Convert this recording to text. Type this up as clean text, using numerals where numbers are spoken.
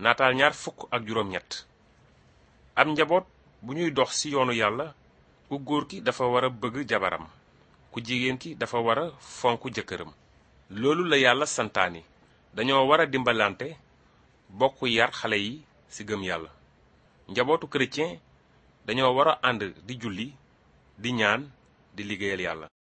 Nataal ñaar fukk ak juróom ñett. am njaboot bu ñuy dox ci yoonu yàlla, ku góor ki dafa war a bëgg jabaram, ku jigéen ki dafa war a fonk jëkkëram. loolu la yàlla santaani. dañoo war a dimbalante, bokk yar xale yi ci gëm yàlla. njabootu chrétien dañoo war a ànd di julli, di ñaan, di liggéeyal yàlla.